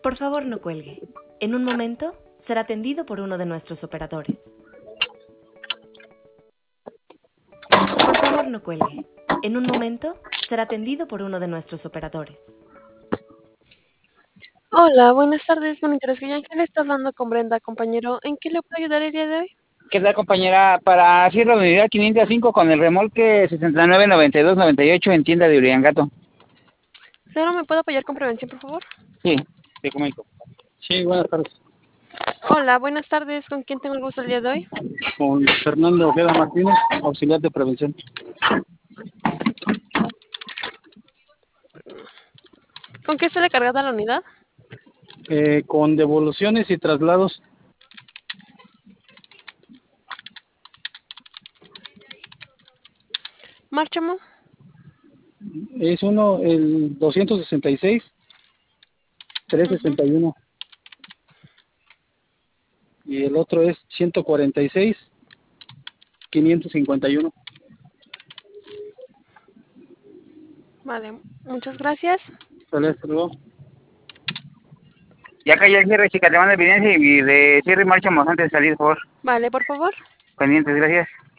Por favor, no cuelgue. En un momento será atendido por uno de nuestros operadores. Por favor, no cuelgue. En un momento será atendido por uno de nuestros operadores. Hola, buenas tardes. Monitores Ángel está hablando con Brenda, compañero. ¿En qué le puedo ayudar el día de hoy? ¿Qué tal, compañera? Para cierre de unidad 505 con el remolque 699298 en tienda de Uriangato. Claro, ¿me puedo apoyar con prevención, por favor? Sí, te comunico. Sí, buenas tardes. Hola, buenas tardes. ¿Con quién tengo el gusto el día de hoy? Con Fernando Ojeda Martínez, auxiliar de prevención. ¿Con qué sale cargada la unidad? Con devoluciones y traslados. Márchamo. Es uno, el 266, 361. Y el otro es 146, 551. Vale, muchas gracias. Sale, hasta luego. Ya cayó el cierre, chica, te mando evidencia y de cierre y marcha antes de salir, por favor. Vale, por favor. Pendientes, gracias.